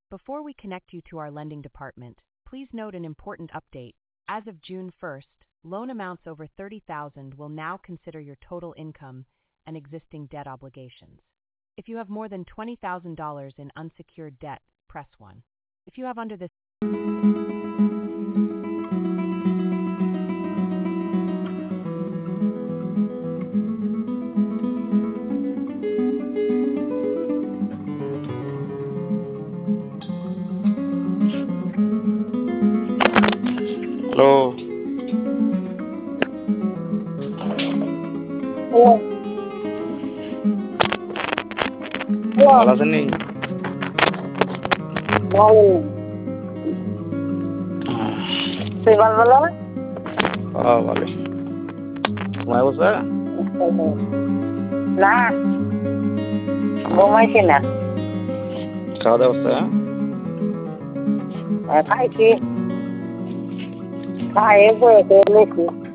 Before we connect you to our lending department, please note an important update. As of June 1st, loan amounts over $30,000 will now consider your total income and existing debt obligations. If you have more than $20,000 in unsecured debt, press 1. If you have under this hello, ভালো আছেন নি? ভালো ভালো। ঘুমায় বসে? না, ঘুমাইছি না। খাওয়া দাওয়া হচ্ছে? খাইছি, খাইয়ে বসে রয়েছি।